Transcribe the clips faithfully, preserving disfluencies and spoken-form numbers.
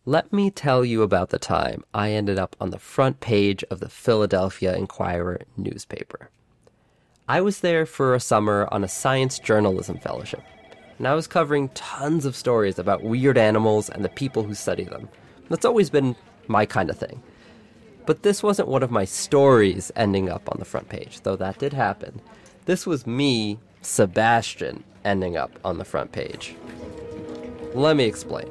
Let me tell you about the time I ended up on the front page of the Philadelphia Inquirer newspaper. I was there for a summer on a science journalism fellowship, and I was covering tons of stories about weird animals and the people who study them. That's always been my kind of thing. But this wasn't one of my stories ending up on the front page, though that did happen. This was me, Sebastian, ending up on the front page. Let me explain.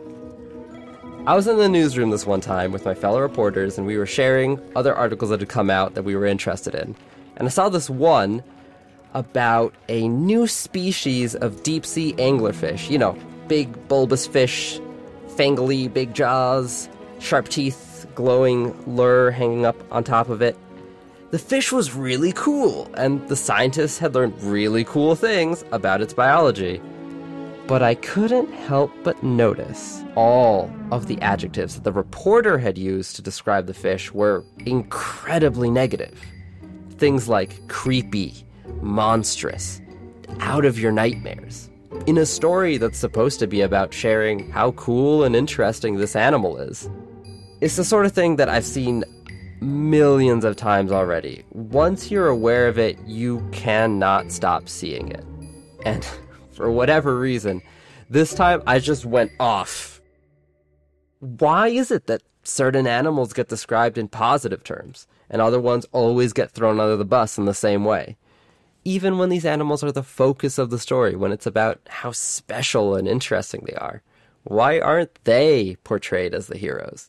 I was in the newsroom this one time with my fellow reporters, and we were sharing other articles that had come out that we were interested in. And I saw this one about a new species of deep-sea anglerfish. You know, big bulbous fish, fangly big jaws, sharp teeth, glowing lure hanging up on top of it. The fish was really cool, and the scientists had learned really cool things about its biology. But I couldn't help but notice all of the adjectives that the reporter had used to describe the fish were incredibly negative. Things like creepy, monstrous, out of your nightmares. In a story that's supposed to be about sharing how cool and interesting this animal is. It's the sort of thing that I've seen millions of times already. Once you're aware of it, you cannot stop seeing it. And for whatever reason, this time I just went off. Why is it that certain animals get described in positive terms, and other ones always get thrown under the bus in the same way? Even when these animals are the focus of the story, when it's about how special and interesting they are, why aren't they portrayed as the heroes?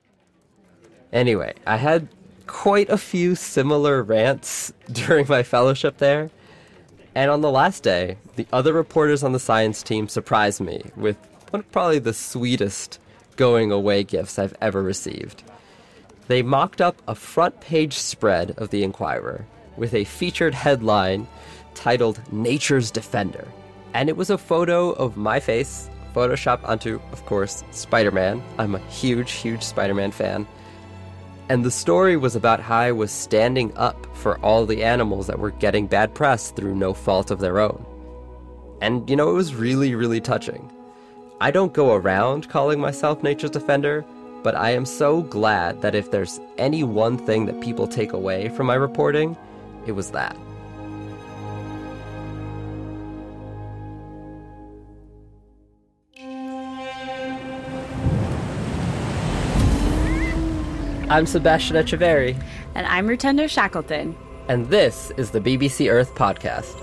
Anyway, I had quite a few similar rants during my fellowship there. And on the last day, the other reporters on the science team surprised me with one of probably the sweetest going-away gifts I've ever received. They mocked up a front-page spread of the Inquirer with a featured headline titled Nature's Defender. And it was a photo of my face, photoshopped onto, of course, Spider-Man. I'm a huge, huge Spider-Man fan. And the story was about how I was standing up for all the animals that were getting bad press through no fault of their own. And, you know, it was really, really touching. I don't go around calling myself nature's defender, but I am so glad that if there's any one thing that people take away from my reporting, it was that. I'm Sebastian Echeverry. And I'm Rutendo Shackleton. And this is the B B C Earth Podcast.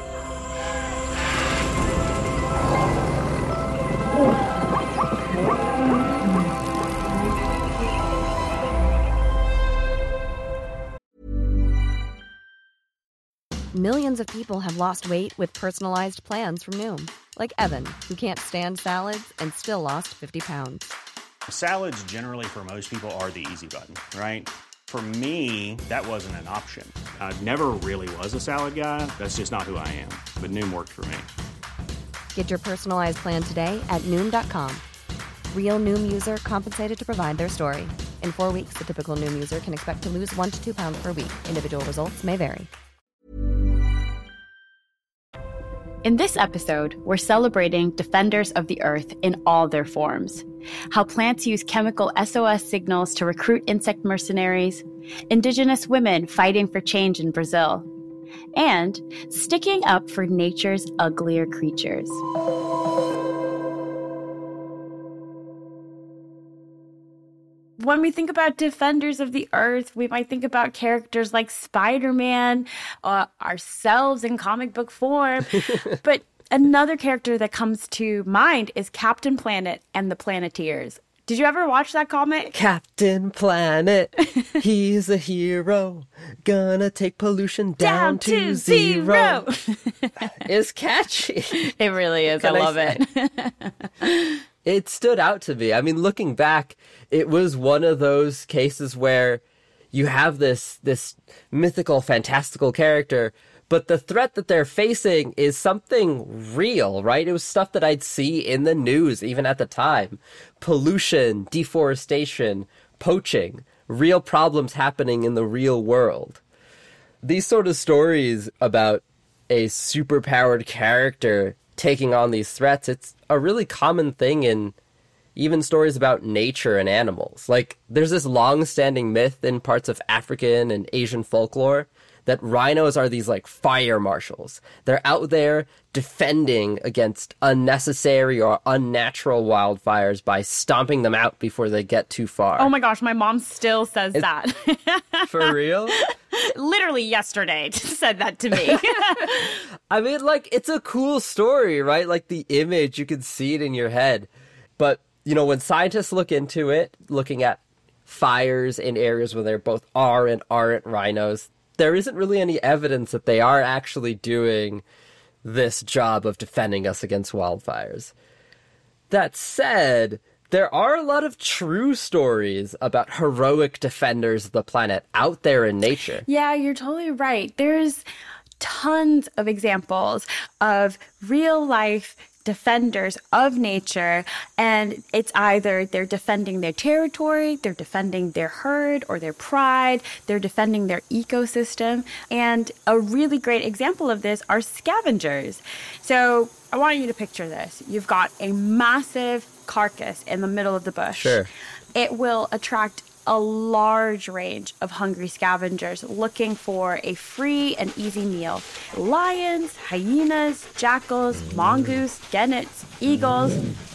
Millions of people have lost weight with personalized plans from Noom. Like Evan, who can't stand salads and still lost fifty pounds. Salads generally for most people are the easy button, right? For me, that wasn't an option. I never really was a salad guy. That's just not who I am. But Noom worked for me. Get your personalized plan today at Noom dot com. Real Noom user compensated to provide their story. In four weeks, the typical Noom user can expect to lose one to two pounds per week. Individual results may vary. In this episode, we're celebrating defenders of the earth in all their forms. How plants use chemical S O S signals to recruit insect mercenaries, indigenous women fighting for change in Brazil, and sticking up for nature's uglier creatures. When we think about defenders of the earth, we might think about characters like Spider-Man, uh, ourselves in comic book form. But another character that comes to mind is Captain Planet and the Planeteers. Did you ever watch that comic? Captain Planet, he's a hero, gonna take pollution down, down to, to zero. zero. It's catchy. It really is. Can I love I it. It stood out to me. I mean, looking back, it was one of those cases where you have this this mythical, fantastical character, but the threat that they're facing is something real, right? It was stuff that I'd see in the news, even at the time. Pollution, deforestation, poaching, real problems happening in the real world. These sort of stories about a superpowered character taking on these threats, it's a really common thing in, even stories about nature and animals. Like, there's this long-standing myth in parts of African and Asian folklore that rhinos are these, like, fire marshals. They're out there defending against unnecessary or unnatural wildfires by stomping them out before they get too far. Oh my gosh, my mom still says It's, that. For real? Literally yesterday said that to me. I mean, like, it's a cool story, right? Like, the image, you can see it in your head. But, you know, when scientists look into it, looking at fires in areas where there both are and aren't rhinos, there isn't really any evidence that they are actually doing this job of defending us against wildfires. That said, there are a lot of true stories about heroic defenders of the planet out there in nature. Yeah, you're totally right. There's tons of examples of real life defenders of nature, and it's either they're defending their territory, they're defending their herd or their pride, they're defending their ecosystem. And a really great example of this are scavengers. So I want you to picture this. You've got a massive carcass in the middle of the bush. Sure. It will attract a large range of hungry scavengers looking for a free and easy meal. Lions, hyenas, jackals, mongoose, gannets, eagles,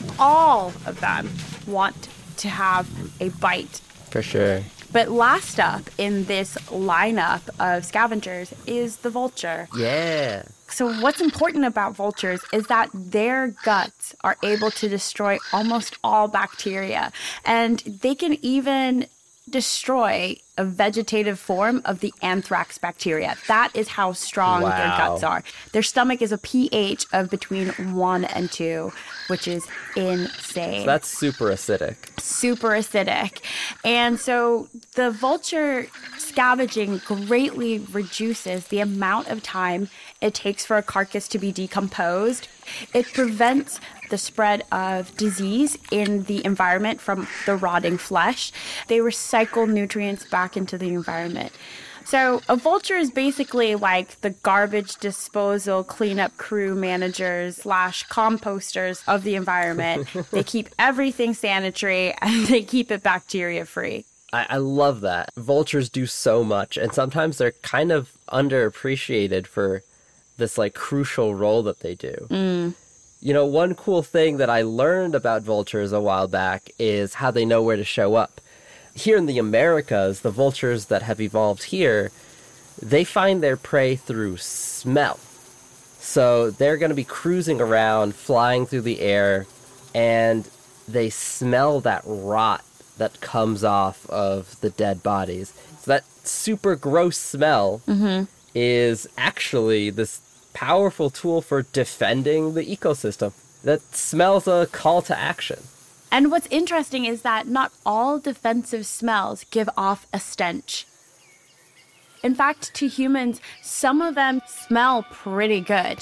all of them want to have a bite. For sure. But last up in this lineup of scavengers is the vulture. Yeah. So what's important about vultures is that their guts are able to destroy almost all bacteria, and they can even destroy a vegetative form of the anthrax bacteria. That is how strong Wow. their guts are. Their stomach is a pH of between one and two, which is insane. So that's super acidic. Super acidic. And so the vulture scavenging greatly reduces the amount of time it takes for a carcass to be decomposed. It prevents the spread of disease in the environment from the rotting flesh. They recycle nutrients back into the environment. So a vulture is basically like the garbage disposal cleanup crew managers slash composters of the environment. They keep everything sanitary and they keep it bacteria free. I, I love that. Vultures do so much, and sometimes they're kind of underappreciated for this, like, crucial role that they do. Mm. You know, one cool thing that I learned about vultures a while back is how they know where to show up. Here in the Americas, the vultures that have evolved here, they find their prey through smell. So they're going to be cruising around, flying through the air, and they smell that rot that comes off of the dead bodies. So that super gross smell Mm-hmm. is actually this powerful tool for defending the ecosystem. That smells a call to action. And what's interesting is that not all defensive smells give off a stench. In fact, to humans, some of them smell pretty good.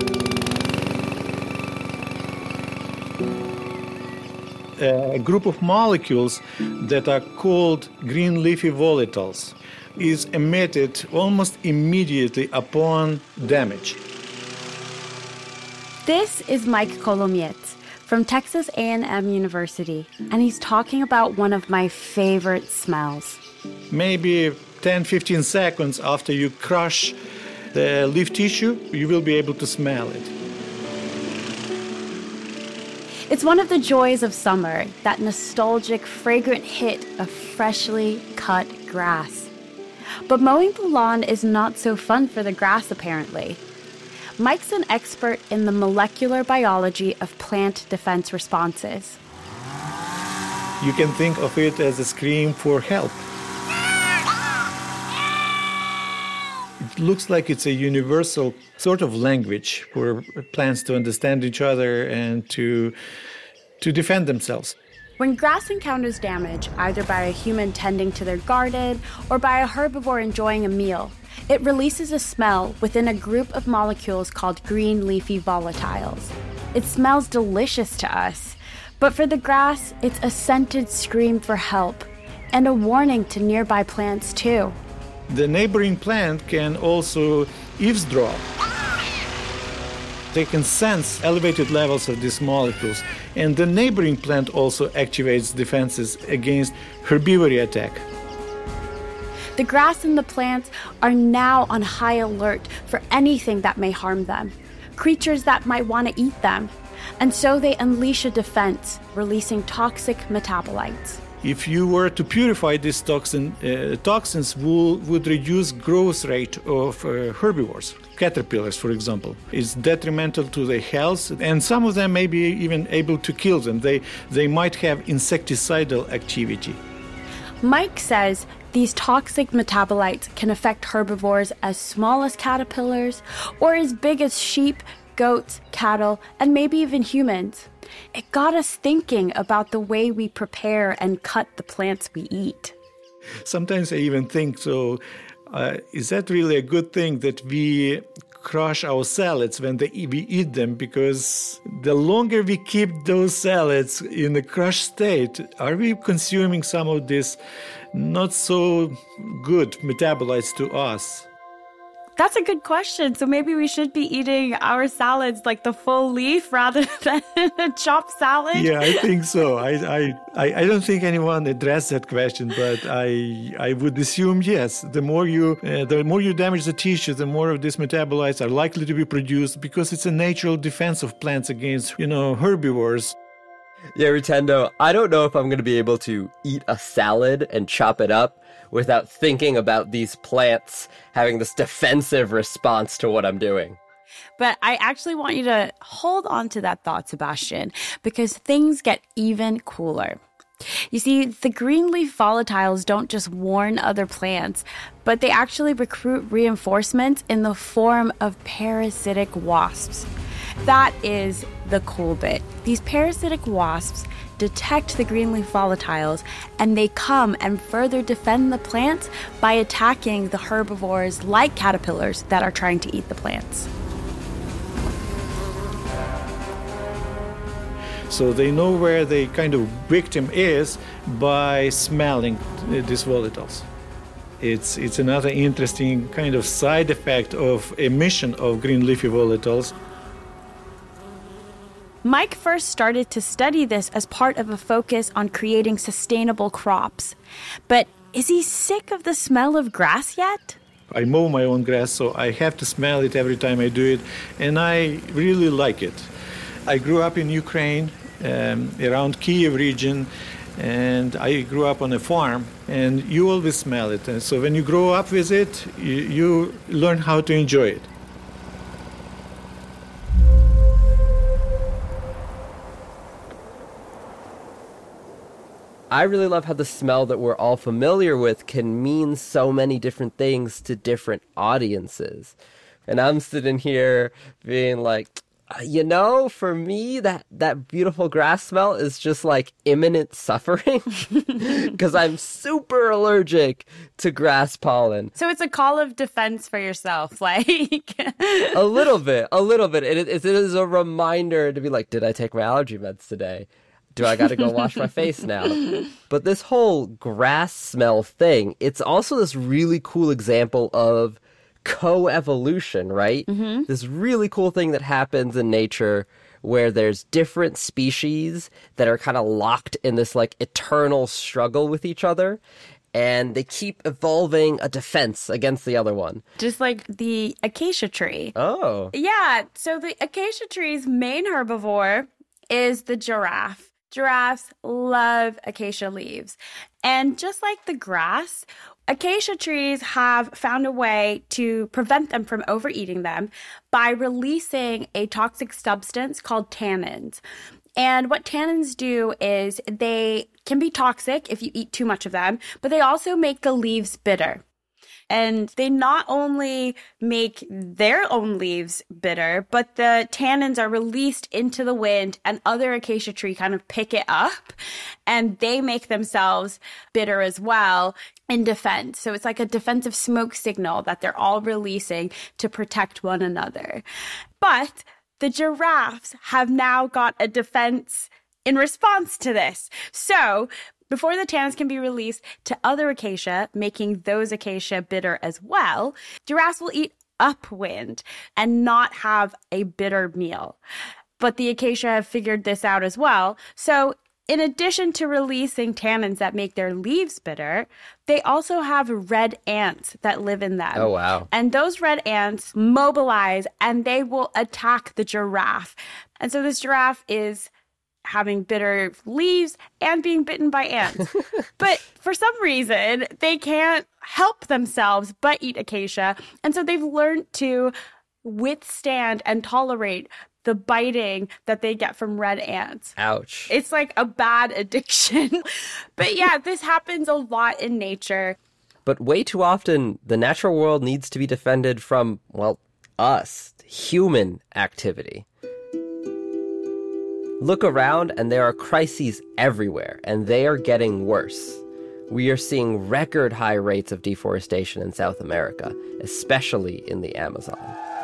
A group of molecules that are called green leafy volatiles is emitted almost immediately upon damage. This is Mike Kolomietz from Texas A and M University, and he's talking about one of my favorite smells. Maybe ten to fifteen seconds after you crush the leaf tissue, you will be able to smell it. It's one of the joys of summer, that nostalgic, fragrant hit of freshly cut grass. But mowing the lawn is not so fun for the grass, apparently. Mike's an expert in the molecular biology of plant defense responses. You can think of it as a scream for help. It looks like it's a universal sort of language for plants to understand each other and to, to defend themselves. When grass encounters damage, either by a human tending to their garden or by a herbivore enjoying a meal, it releases a smell within a group of molecules called green leafy volatiles. It smells delicious to us, but for the grass, it's a scented scream for help and a warning to nearby plants too. The neighboring plant can also eavesdrop. They can sense elevated levels of these molecules, And the neighboring plant also activates defenses against herbivory attack. The grass and the plants are now on high alert for anything that may harm them, creatures that might want to eat them. And so they unleash a defense, releasing toxic metabolites. If you were to purify these toxin, uh, toxins will, would reduce growth rate of uh, herbivores, caterpillars, for example. It's detrimental to their health, and some of them may be even able to kill them. They, they might have insecticidal activity. Mike says these toxic metabolites can affect herbivores as small as caterpillars or as big as sheep, goats, cattle, and maybe even humans. It got us thinking about the way we prepare and cut the plants we eat. Sometimes I even think, so uh, is that really a good thing that we crush our salads when they, we eat them? Because the longer we keep those salads in a crushed state, are we consuming some of this not so good metabolites to us? That's a good question. So maybe we should be eating our salads like the full leaf rather than a chopped salad? Yeah, I think so. I, I, I don't think anyone addressed that question, but I I would assume yes. The more you uh, the more you damage the tissue, the more of these metabolites are likely to be produced because it's a natural defense of plants against, you know, herbivores. Yeah, Rutendo, I don't know if I'm going to be able to eat a salad and chop it up without thinking about these plants having this defensive response to what I'm doing. But I actually want you to hold on to that thought, Sebastian, because things get even cooler. You see, the green leaf volatiles don't just warn other plants, but they actually recruit reinforcements in the form of parasitic wasps. That is the cool bit. These parasitic wasps detect the green leaf volatiles, and they come and further defend the plants by attacking the herbivores like caterpillars that are trying to eat the plants. So they know where the kind of victim is by smelling these volatiles. It's, it's another interesting kind of side effect of emission of green leafy volatiles. Mike first started to study this as part of a focus on creating sustainable crops. But is he sick of the smell of grass yet? I mow my own grass, so I have to smell it every time I do it, and I really like it. I grew up in Ukraine, um, around Kyiv region, and I grew up on a farm, and you always smell it. And so when you grow up with it, you, you learn how to enjoy it. I really love how the smell that we're all familiar with can mean so many different things to different audiences. And I'm sitting here being like, you know, for me, that, that beautiful grass smell is just like imminent suffering because I'm super allergic to grass pollen. So it's a call of defense for yourself, like... a little bit, a little bit. It, it, it is a reminder to be like, did I take my allergy meds today? Do I got to go wash my face now? But this whole grass smell thing, it's also this really cool example of co-evolution, right? Mm-hmm. This really cool thing that happens in nature where there's different species that are kind of locked in this like eternal struggle with each other. And they keep evolving a defense against the other one. Just like the acacia tree. Oh. Yeah. So the acacia tree's main herbivore is the giraffe. Giraffes love acacia leaves. And just like the grass, acacia trees have found a way to prevent them from overeating them by releasing a toxic substance called tannins. And what tannins do is they can be toxic if you eat too much of them, but they also make the leaves bitter. And they not only make their own leaves bitter, but the tannins are released into the wind and other acacia tree kind of pick it up and they make themselves bitter as well in defense. So it's like a defensive smoke signal that they're all releasing to protect one another. But the giraffes have now got a defense in response to this. So before the tannins can be released to other acacia, making those acacia bitter as well, giraffes will eat upwind and not have a bitter meal. But the acacia have figured this out as well. So in addition to releasing tannins that make their leaves bitter, they also have red ants that live in them. Oh, wow. And those red ants mobilize and they will attack the giraffe. And so this giraffe is having bitter leaves and being bitten by ants. But for some reason, they can't help themselves but eat acacia. And so they've learned to withstand and tolerate the biting that they get from red ants. Ouch. It's like a bad addiction. But yeah, this happens a lot in nature. But way too often, the natural world needs to be defended from, well, us, human activity. Look around and there are crises everywhere, and they are getting worse. We are seeing record high rates of deforestation in South America, especially in the Amazon.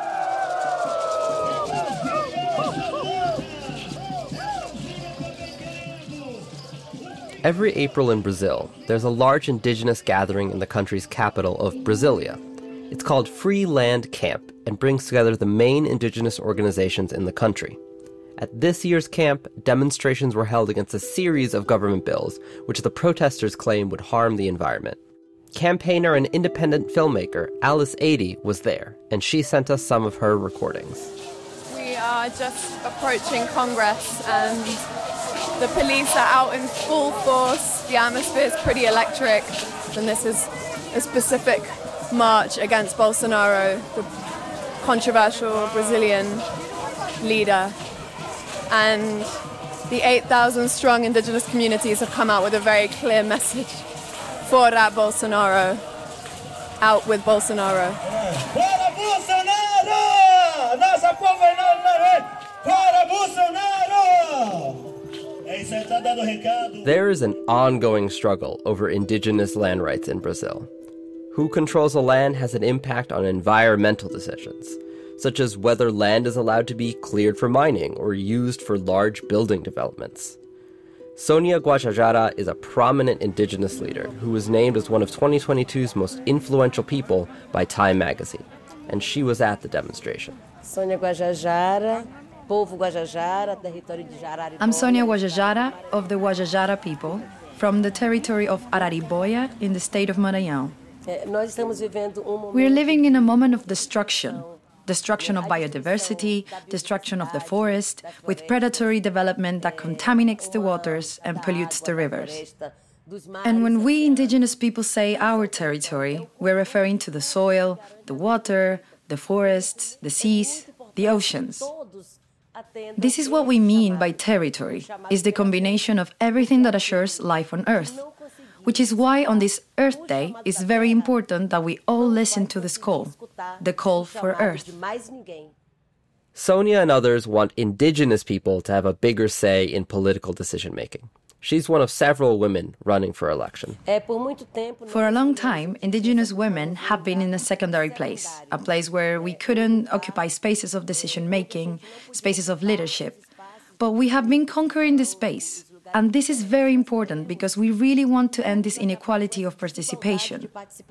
Every April in Brazil, there's a large indigenous gathering in the country's capital of Brasilia. It's called Free Land Camp and brings together the main indigenous organizations in the country. At this year's camp, demonstrations were held against a series of government bills, which the protesters claim would harm the environment. Campaigner and independent filmmaker Alice Adey was there, and she sent us some of her recordings. We are just approaching Congress, and the police are out in full force. The atmosphere is pretty electric, and this is a specific march against Bolsonaro, the controversial Brazilian leader. And the eight thousand strong indigenous communities have come out with a very clear message. Fora Bolsonaro. Out with Bolsonaro. Fora Bolsonaro! Nossa governadora! Fora Bolsonaro! There is an ongoing struggle over indigenous land rights in Brazil. Who controls a land has an impact on environmental decisions, such as whether land is allowed to be cleared for mining or used for large building developments. Sonia Guajajara is a prominent indigenous leader who was named as one of twenty twenty-two's most influential people by Time magazine, and she was at the demonstration. Sonia Guajajara, Povo Guajajara, território de Jarariboia. I'm Sonia Guajajara of the Guajajara people from the territory of Arariboia in the state of Maranhão. We're living in a moment of destruction. Destruction of biodiversity, destruction of the forest, with predatory development that contaminates the waters and pollutes the rivers. And when we indigenous people say our territory, we're referring to the soil, the water, the forests, the seas, the oceans. This is what we mean by territory, is the combination of everything that assures life on Earth. Which is why on this Earth Day, it's very important that we all listen to this call, the call for Earth. Sonia and others want indigenous people to have a bigger say in political decision-making. She's one of several women running for election. For a long time, indigenous women have been in a secondary place, a place where we couldn't occupy spaces of decision-making, spaces of leadership. But we have been conquering this space. And this is very important because we really want to end this inequality of participation.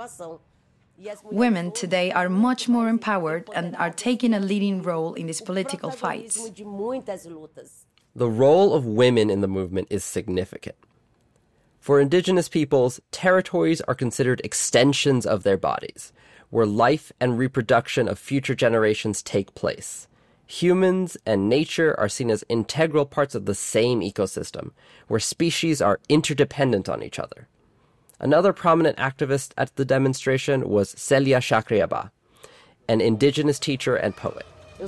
Women today are much more empowered and are taking a leading role in these political fights. The role of women in the movement is significant. For indigenous peoples, territories are considered extensions of their bodies, where life and reproduction of future generations take place. Humans and nature are seen as integral parts of the same ecosystem, where species are interdependent on each other. Another prominent activist at the demonstration was Celia Chacriabá, an indigenous teacher and poet.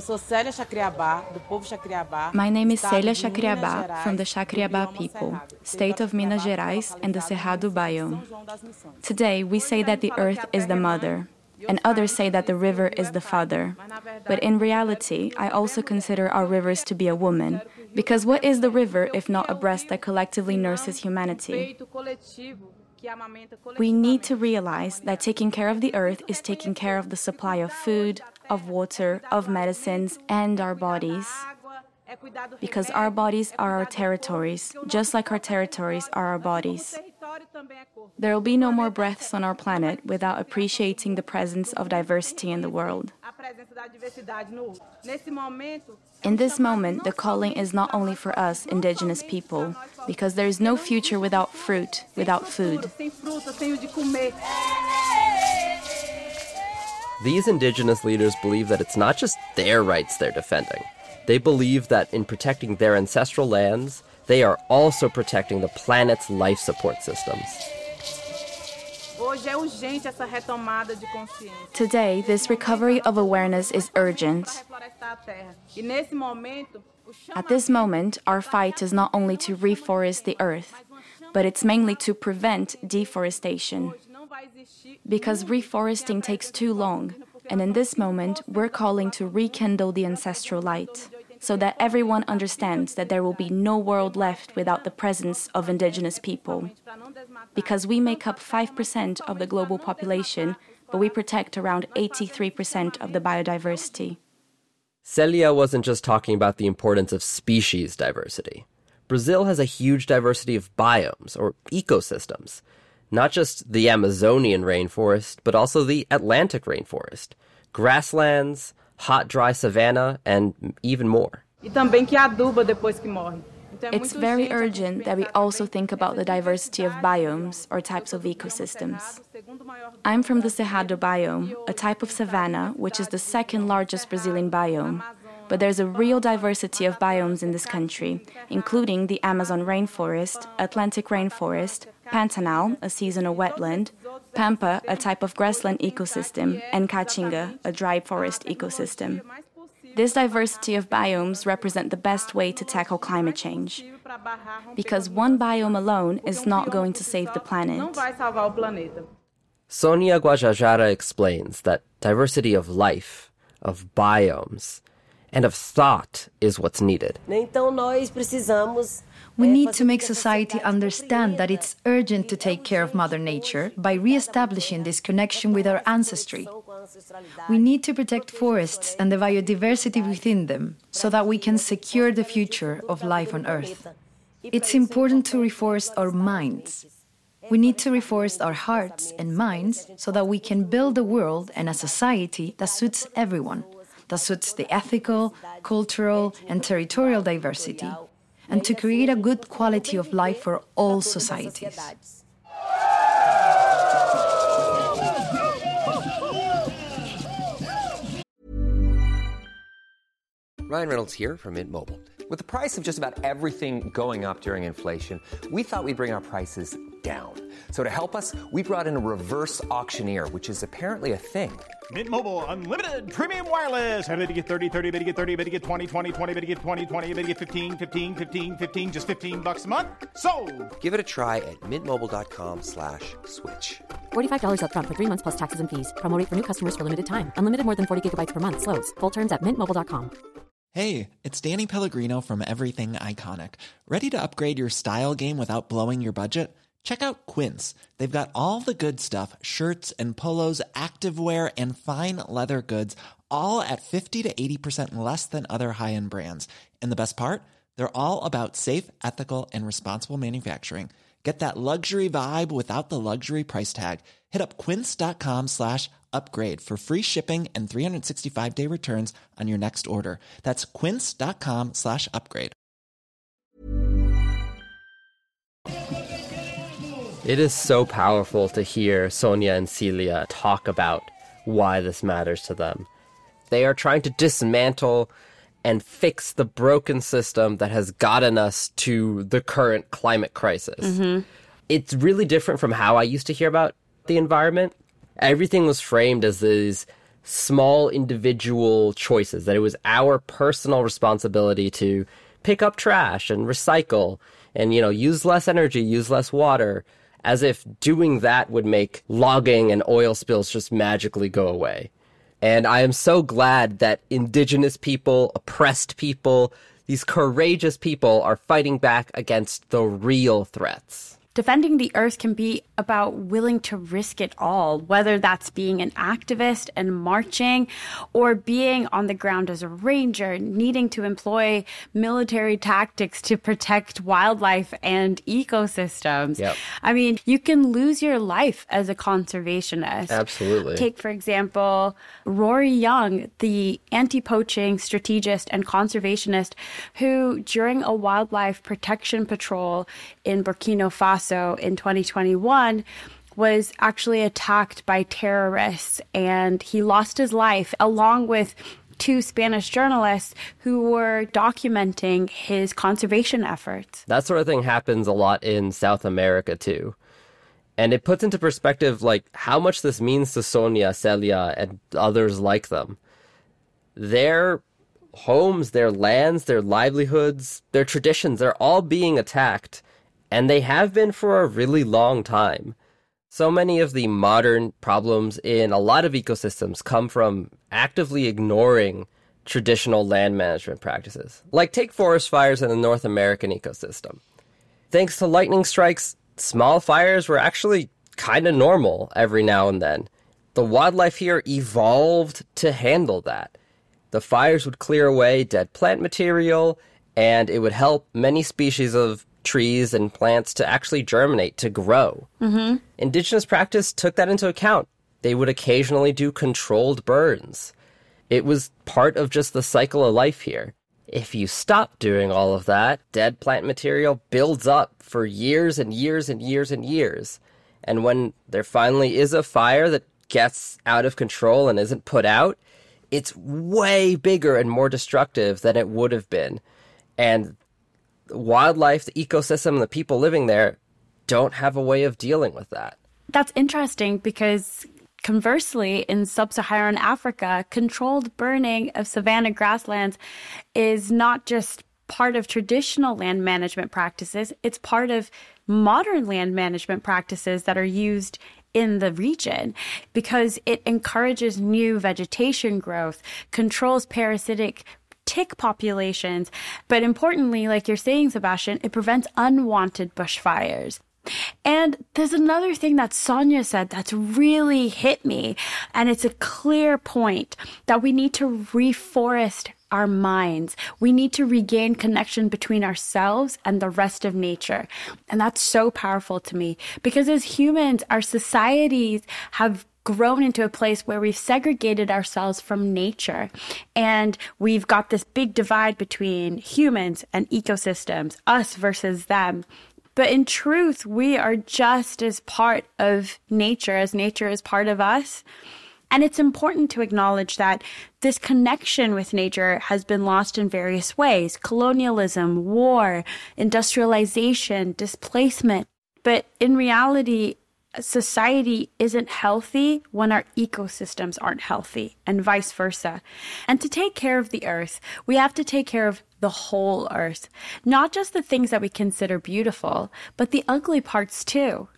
My name is Celia Chacriabá from the Chacriabá people, state of Minas Gerais and the Cerrado biome. Today, we say that the earth is the mother, and others say that the river is the father. But in reality, I also consider our rivers to be a woman, because what is the river if not a breast that collectively nurses humanity? We need to realize that taking care of the earth is taking care of the supply of food, of water, of medicines, and our bodies. Because our bodies are our territories, just like our territories are our bodies. There will be no more breaths on our planet without appreciating the presence of diversity in the world. In this moment, the calling is not only for us, indigenous people, because there is no future without fruit, without food. These indigenous leaders believe that it's not just their rights they're defending. They believe that in protecting their ancestral lands, they are also protecting the planet's life support systems. Today, this recovery of awareness is urgent. At this moment, our fight is not only to reforest the earth, but it's mainly to prevent deforestation. Because reforesting takes too long, and in this moment, we're calling to rekindle the ancestral light, so that everyone understands that there will be no world left without the presence of indigenous people. Because we make up five percent of the global population, but we protect around eighty-three percent of the biodiversity. Celia wasn't just talking about the importance of species diversity. Brazil has a huge diversity of biomes, or ecosystems. Not just the Amazonian rainforest, but also the Atlantic rainforest, grasslands, hot, dry savanna, and even more. It's very urgent that we also think about the diversity of biomes, or types of ecosystems. I'm from the Cerrado biome, a type of savanna, which is the second largest Brazilian biome. But there's a real diversity of biomes in this country, including the Amazon rainforest, Atlantic rainforest, Pantanal, a seasonal wetland, Pampa, a type of grassland ecosystem, and Caatinga, a dry forest ecosystem. This diversity of biomes represent the best way to tackle climate change, because one biome alone is not going to save the planet. Sonia Guajajara explains that diversity of life, of biomes, and of thought is what's needed. We need to make society understand that it's urgent to take care of Mother Nature by re-establishing this connection with our ancestry. We need to protect forests and the biodiversity within them so that we can secure the future of life on Earth. It's important to reforest our minds. We need to reforest our hearts and minds so that we can build a world and a society that suits everyone, that suits the ethical, cultural, and territorial diversity, and to create a good quality of life for all societies. Ryan Reynolds here from Mint Mobile. With the price of just about everything going up during inflation, we thought we'd bring our prices down. So to help us, we brought in a reverse auctioneer, which is apparently a thing. Mint Mobile Unlimited Premium Wireless. How to get thirty, thirty, how to get thirty, how to get twenty, twenty, twenty, how to get twenty, twenty, how to get fifteen, fifteen, fifteen, fifteen, just fifteen bucks a month? Sold! Give it a try at mintmobile.com slash switch. forty-five dollars up front for three months plus taxes and fees. Promo rate for new customers for limited time. Unlimited more than forty gigabytes per month. Slows full terms at mint mobile dot com. Hey, it's Danny Pellegrino from Everything Iconic. Ready to upgrade your style game without blowing your budget? Check out Quince. They've got all the good stuff, shirts and polos, activewear, and fine leather goods, all at fifty to eighty percent less than other high-end brands. And the best part? They're all about safe, ethical, and responsible manufacturing. Get that luxury vibe without the luxury price tag. Hit up quince.com slash upgrade for free shipping and three sixty-five day returns on your next order. That's quince.com slash upgrade. It is so powerful to hear Sonia and Celia talk about why this matters to them. They are trying to dismantle and fix the broken system that has gotten us to the current climate crisis. Mm-hmm. It's really different from how I used to hear about the environment. Everything was framed as these small individual choices, that it was our personal responsibility to pick up trash and recycle and, you know, use less energy, use less water, as if doing that would make logging and oil spills just magically go away. And I am so glad that indigenous people, oppressed people, these courageous people are fighting back against the real threats. Defending the earth can be about willing to risk it all, whether that's being an activist and marching or being on the ground as a ranger, needing to employ military tactics to protect wildlife and ecosystems. Yep. I mean, you can lose your life as a conservationist. Absolutely. Take, for example, Rory Young, the anti-poaching strategist and conservationist who, during a wildlife protection patrol in Burkina Faso in twenty twenty-one, was actually attacked by terrorists, and he lost his life along with two Spanish journalists who were documenting his conservation efforts. That sort of thing happens a lot in South America too. And it puts into perspective like how much this means to Sonia, Celia, and others like them. Their homes, their lands, their livelihoods, their traditions, they're all being attacked. And they have been for a really long time. So many of the modern problems in a lot of ecosystems come from actively ignoring traditional land management practices. Like take forest fires in the North American ecosystem. Thanks to lightning strikes, small fires were actually kind of normal every now and then. The wildlife here evolved to handle that. The fires would clear away dead plant material, and it would help many species of trees and plants to actually germinate, to grow. Mm-hmm. Indigenous practice took that into account. They would occasionally do controlled burns. It was part of just the cycle of life here. If you stop doing all of that, dead plant material builds up for years and years and years and years. And when there finally is a fire that gets out of control and isn't put out, it's way bigger and more destructive than it would have been. And wildlife, the ecosystem, the people living there don't have a way of dealing with that. That's interesting because conversely, in sub-Saharan Africa, controlled burning of savanna grasslands is not just part of traditional land management practices, it's part of modern land management practices that are used in the region because it encourages new vegetation growth, controls parasitic tick populations, but importantly, like you're saying, Sebastian, it prevents unwanted bushfires. And there's another thing that Sonia said that's really hit me, and it's a clear point that we need to reforest our minds. We need to regain connection between ourselves and the rest of nature. And that's so powerful to me because as humans, our societies have grown into a place where we've segregated ourselves from nature. And we've got this big divide between humans and ecosystems, us versus them. But in truth, we are just as part of nature as nature is part of us. And it's important to acknowledge that this connection with nature has been lost in various ways: colonialism, war, industrialization, displacement. But in reality, society isn't healthy when our ecosystems aren't healthy, and vice versa. And to take care of the earth, we have to take care of the whole earth, not just the things that we consider beautiful, but the ugly parts too.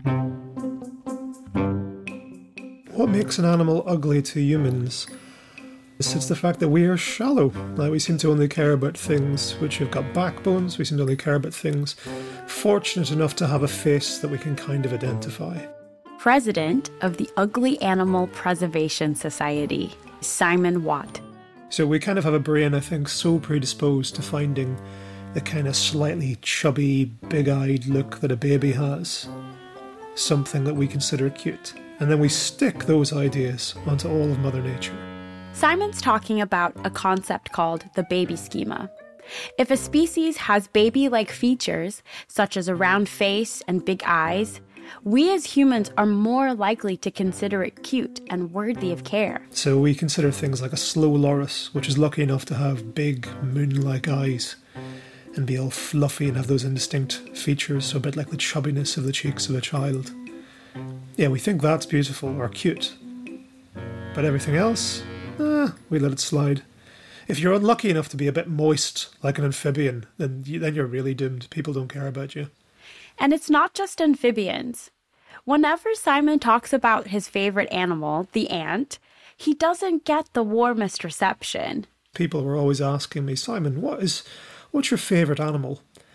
What makes an animal ugly to humans? It's the fact that we are shallow. Like, we seem to only care about things which have got backbones. We seem to only care about things fortunate enough to have a face that we can kind of identify. President of the Ugly Animal Preservation Society, Simon Watt. So we kind of have a brain, I think, so predisposed to finding the kind of slightly chubby, big-eyed look that a baby has something that we consider cute. And then we stick those ideas onto all of Mother Nature. Simon's talking about a concept called the baby schema. If a species has baby-like features, such as a round face and big eyes, we as humans are more likely to consider it cute and worthy of care. So we consider things like a slow loris, which is lucky enough to have big moon-like eyes and be all fluffy and have those indistinct features, so a bit like the chubbiness of the cheeks of a child. Yeah, we think that's beautiful or cute. But everything else, eh, we let it slide. If you're unlucky enough to be a bit moist, like an amphibian, then, you, then you're really doomed. People don't care about you. And it's not just amphibians. Whenever Simon talks about his favorite animal, the ant, he doesn't get the warmest reception. People were always asking me, Simon, what is, what's your favorite animal?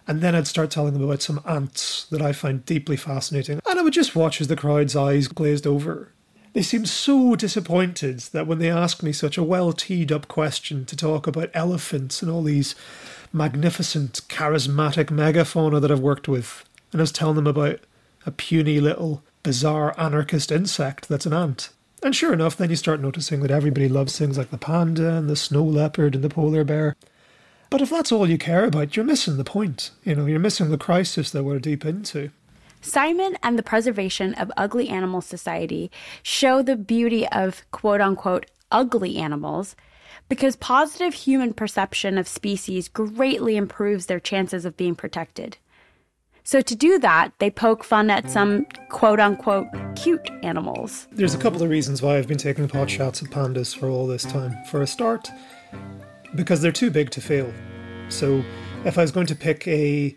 And then I'd start telling them about some ants that I find deeply fascinating. And I would just watch as the crowd's eyes glazed over. They seemed so disappointed that when they asked me such a well-teed-up question to talk about elephants and all these magnificent, charismatic megafauna that I've worked with, and I was telling them about a puny little, bizarre anarchist insect that's an ant. And sure enough, then you start noticing that everybody loves things like the panda and the snow leopard and the polar bear. But if that's all you care about, you're missing the point. You know, you're missing the crisis that we're deep into. Simon and the Preservation of Ugly Animals Society show the beauty of quote-unquote ugly animals because positive human perception of species greatly improves their chances of being protected. So to do that, they poke fun at some quote-unquote cute animals. There's a couple of reasons why I've been taking pot shots at pandas for all this time. For a start, because they're too big to fail. So if I was going to pick a...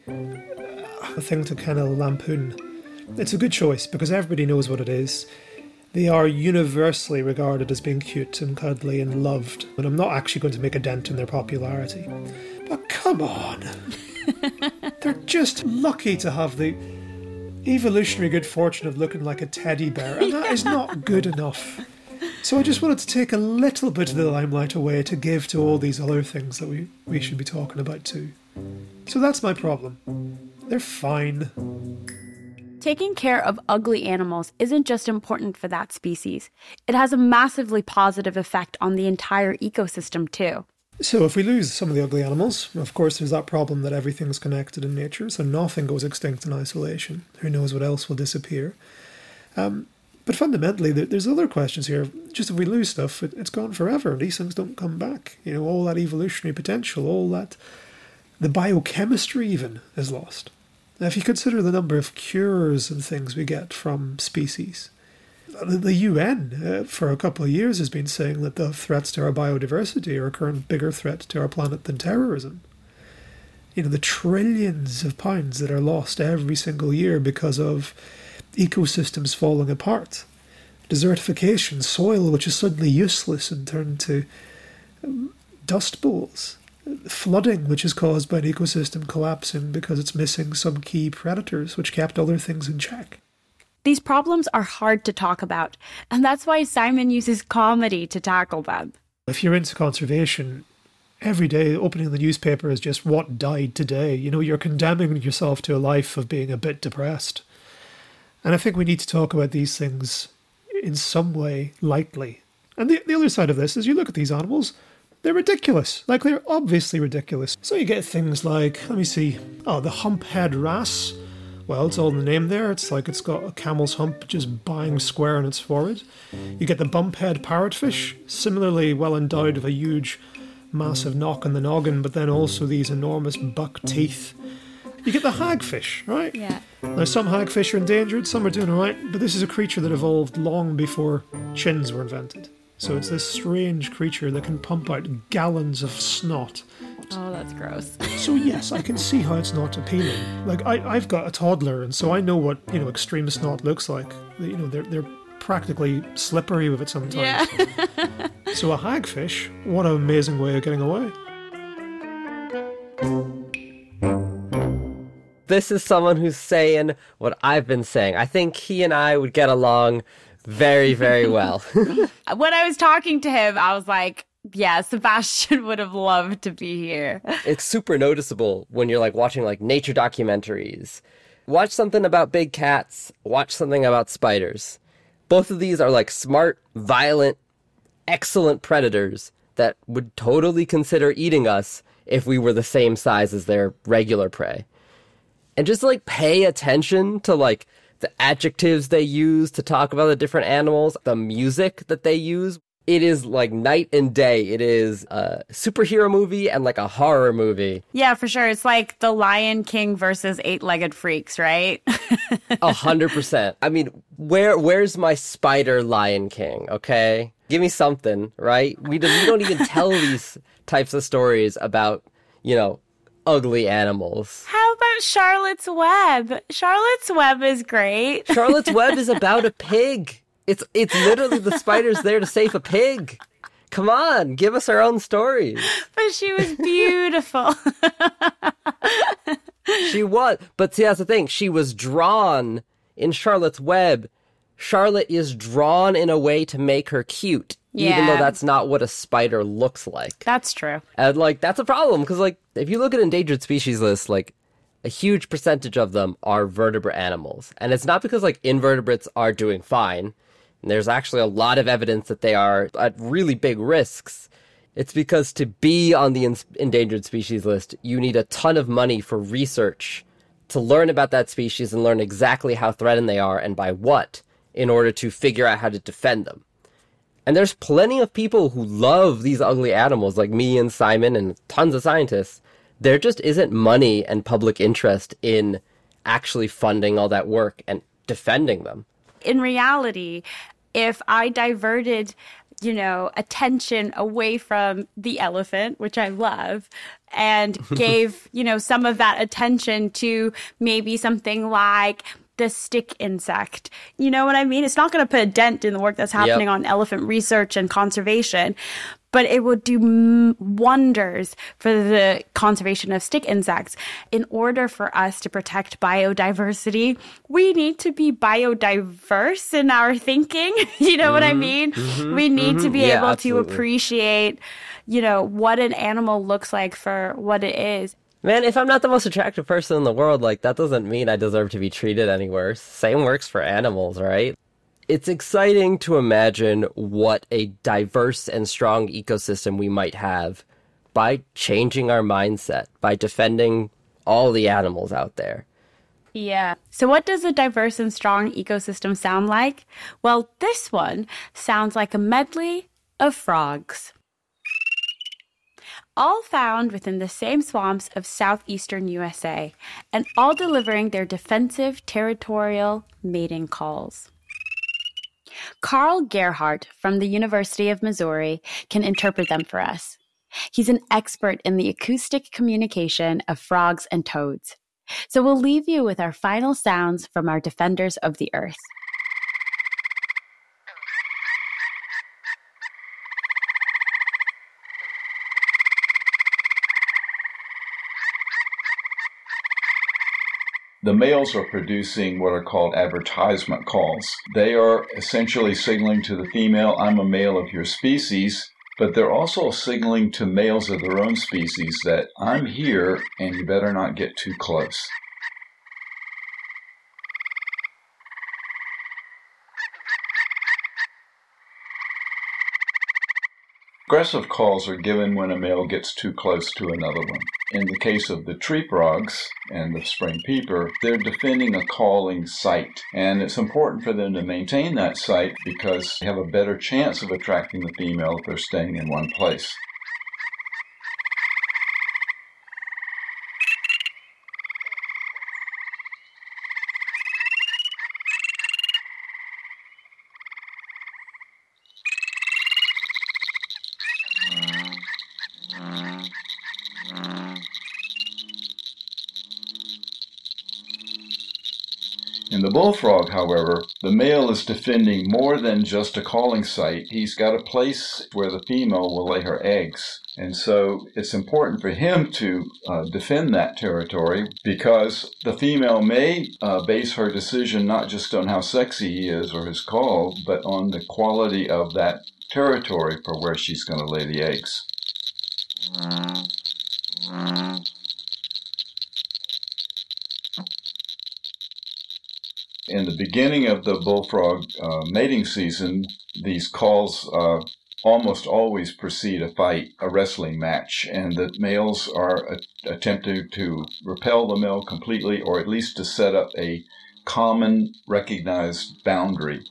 a thing to kind of lampoon, it's a good choice because everybody knows what it is. They are universally regarded as being cute and cuddly and loved, and I'm not actually going to make a dent in their popularity. But come on! They're just lucky to have the evolutionary good fortune of looking like a teddy bear, and that is not good enough. So I just wanted to take a little bit of the limelight away to give to all these other things that we, we should be talking about too. So that's my problem. They're fine. Taking care of ugly animals isn't just important for that species. It has a massively positive effect on the entire ecosystem, too. So if we lose some of the ugly animals, of course there's that problem that everything's connected in nature, so nothing goes extinct in isolation. Who knows what else will disappear? Um, but fundamentally, there's other questions here. Just if we lose stuff, it, it's gone forever. These things don't come back. You know, all that evolutionary potential, all that... The biochemistry even is lost. Now, if you consider the number of cures and things we get from species, the, the U N uh, for a couple of years has been saying that the threats to our biodiversity are a current bigger threat to our planet than terrorism. You know, the trillions of pounds that are lost every single year because of ecosystems falling apart. Desertification, soil which is suddenly useless and turned to um, dust bowls. Flooding, which is caused by an ecosystem collapsing because it's missing some key predators, which kept other things in check. These problems are hard to talk about, and that's why Simon uses comedy to tackle them. If you're into conservation, every day opening the newspaper is just what died today. You know, you're condemning yourself to a life of being a bit depressed. And I think we need to talk about these things in some way lightly. And the, the other side of this is you look at these animals, they're ridiculous. Like, they're obviously ridiculous. So you get things like, let me see, oh, the humphead wrasse. Well, it's all in the name there. It's like it's got a camel's hump just bang square on its forehead. You get the bumphead parrotfish, similarly well endowed with a huge, massive knock on the noggin, but then also these enormous buck teeth. You get the hagfish, right? Yeah. Now, some hagfish are endangered, some are doing all right, but this is a creature that evolved long before chins were invented. So it's this strange creature that can pump out gallons of snot. Oh, that's gross. So yes, I can see how it's not appealing. Like, I, I've got a toddler, and so I know what, you know, extreme snot looks like. You know, they're they're practically slippery with it sometimes. Yeah. So a hagfish, what an amazing way of getting away. This is someone who's saying what I've been saying. I think he and I would get along very, very well. When I was talking to him, I was like, yeah, Sebastian would have loved to be here. It's super noticeable when you're like watching like nature documentaries. Watch something about big cats, watch something about spiders. Both of these are like smart, violent, excellent predators that would totally consider eating us if we were the same size as their regular prey. And just like pay attention to like the adjectives they use to talk about the different animals, the music that they use. It is like night and day. It is a superhero movie and like a horror movie. Yeah, for sure. It's like The Lion King versus Eight-Legged Freaks, right? A hundred percent. I mean, where where's my spider Lion King, okay? Give me something, right? We don't, we don't even tell these types of stories about, you know, ugly animals. How about Charlotte's Web? Charlotte's Web is great. Charlotte's Web is about a pig. It's it's literally the spider's there to save a pig. Come on, give us our own stories. But she was beautiful. She was. But see, that's the thing. She was drawn in Charlotte's Web. Charlotte is drawn in a way to make her cute. Yeah. Even though that's not what a spider looks like. That's true. And, like, that's a problem. Because, like, if you look at endangered species lists, like, a huge percentage of them are vertebrate animals. And it's not because, like, invertebrates are doing fine. And there's actually a lot of evidence that they are at really big risks. It's because to be on the in- endangered species list, you need a ton of money for research to learn about that species and learn exactly how threatened they are and by what in order to figure out how to defend them. And there's plenty of people who love these ugly animals, like me and Simon and tons of scientists. There just isn't money and public interest in actually funding all that work and defending them. In reality, if I diverted, you know, attention away from the elephant, which I love, and gave, you know, some of that attention to maybe something like the stick insect. You know what I mean? It's not going to put a dent in the work that's happening yep. on elephant research and conservation, but it would do m- wonders for the conservation of stick insects. In order for us to protect biodiversity, we need to be biodiverse in our thinking. You know mm-hmm. what I mean? Mm-hmm. We need mm-hmm. to be yeah, able absolutely. to appreciate, you know, what an animal looks like for what it is. Man, if I'm not the most attractive person in the world, like, that doesn't mean I deserve to be treated any worse. Same works for animals, right? It's exciting to imagine what a diverse and strong ecosystem we might have by changing our mindset, by defending all the animals out there. Yeah. So what does a diverse and strong ecosystem sound like? Well, this one sounds like a medley of frogs. All found within the same swamps of southeastern U S A, and all delivering their defensive territorial mating calls. Carl Gerhardt from the University of Missouri can interpret them for us. He's an expert in the acoustic communication of frogs and toads. So we'll leave you with our final sounds from our defenders of the earth. The males are producing what are called advertisement calls. They are essentially signaling to the female, I'm a male of your species, but they're also signaling to males of their own species that I'm here and you better not get too close. Aggressive calls are given when a male gets too close to another one. In the case of the tree frogs and the spring peeper, they're defending a calling site. And it's important for them to maintain that site because they have a better chance of attracting the female if they're staying in one place. In the bullfrog, however, the male is defending more than just a calling site. He's got a place where the female will lay her eggs. And so it's important for him to uh, defend that territory because the female may uh, base her decision not just on how sexy he is or his call, but on the quality of that territory for where she's going to lay the eggs. In the beginning of the bullfrog uh, mating season, these calls uh, almost always precede a fight, a wrestling match, and the males are uh, attempting to repel the male completely or at least to set up a common recognized boundary.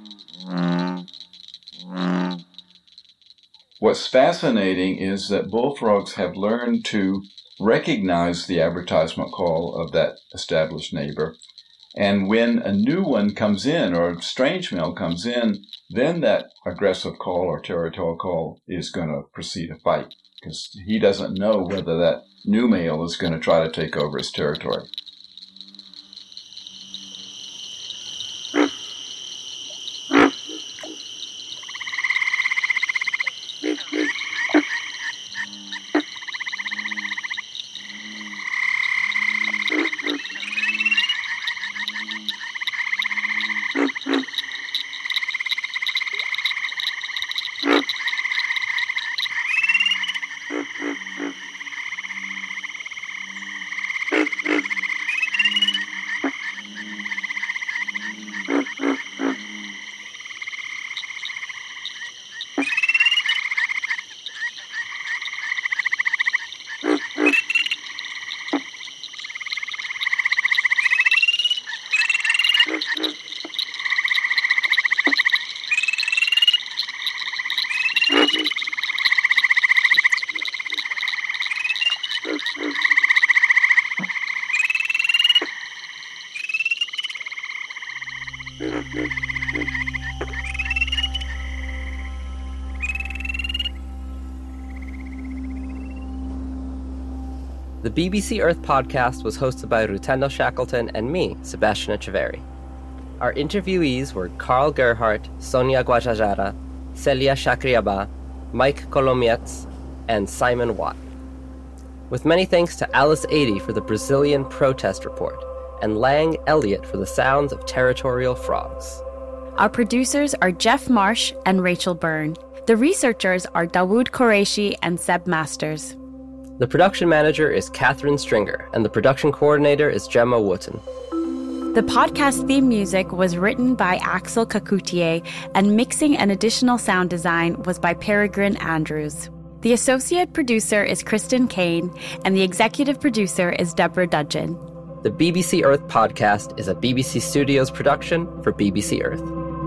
What's fascinating is that bullfrogs have learned to recognize the advertisement call of that established neighbor. And when a new one comes in, or a strange male comes in, then that aggressive call or territorial call is going to proceed a fight, because he doesn't know whether that new male is going to try to take over his territory. The B B C Earth podcast was hosted by Rutendo Shackleton and me, Sebastian Echeverri. Our interviewees were Carl Gerhardt, Sonia Guajajara, Celia Chacriaba, Mike Kolomietz, and Simon Watt. With many thanks to Alice Adey for the Brazilian protest report, and Lang Elliott for the sounds of territorial frogs. Our producers are Jeff Marsh and Rachel Byrne. The researchers are Dawood Qureshi and Seb Masters. The production manager is Catherine Stringer, and the production coordinator is Gemma Wooten. The podcast theme music was written by Axel Kacoutié, and mixing and additional sound design was by Peregrine Andrews. The associate producer is Kristen Kane, and the executive producer is Deborah Dudgeon. The B B C Earth podcast is a B B C Studios production for B B C Earth.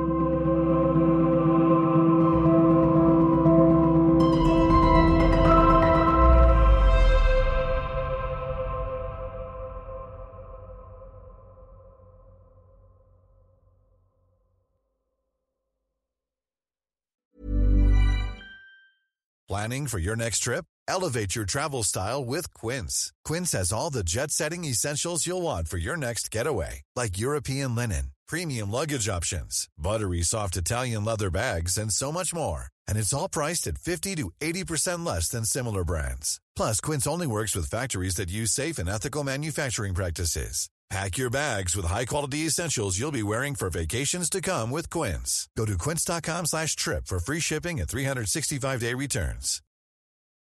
Planning for your next trip? Elevate your travel style with Quince. Quince has all the jet-setting essentials you'll want for your next getaway, like European linen, premium luggage options, buttery soft Italian leather bags, and so much more. And it's all priced at fifty to eighty percent less than similar brands. Plus, Quince only works with factories that use safe and ethical manufacturing practices. Pack your bags with high-quality essentials you'll be wearing for vacations to come with Quince. Go to quince.com slash trip for free shipping and three sixty-five day returns.